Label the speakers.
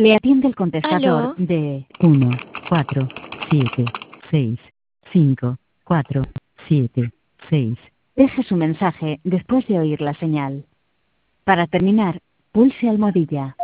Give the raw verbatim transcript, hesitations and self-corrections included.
Speaker 1: Le atiende el contestador
Speaker 2: ¿Aló?
Speaker 1: de uno cuatro siete seis cinco cuatro siete seis. Deje su mensaje después de oír la señal. Para terminar, pulse almohadilla.